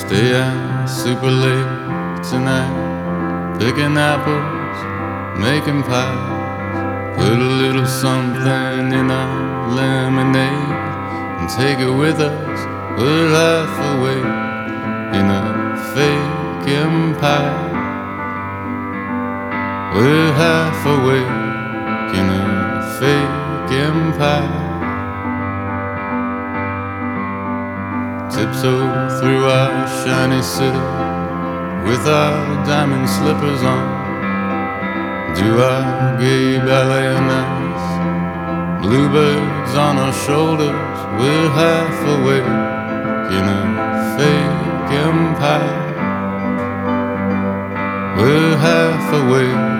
Stay out super late tonight, picking apples, making pies. Put a little something in our lemonade and take it with us. We're half awake in a fake empire. We're half awake in a fake empire. Tiptoe through our shiny city with our diamond slippers on. Do our gay ballet nights, bluebirds on our shoulders. We're half awake in a fake empire. We're half awake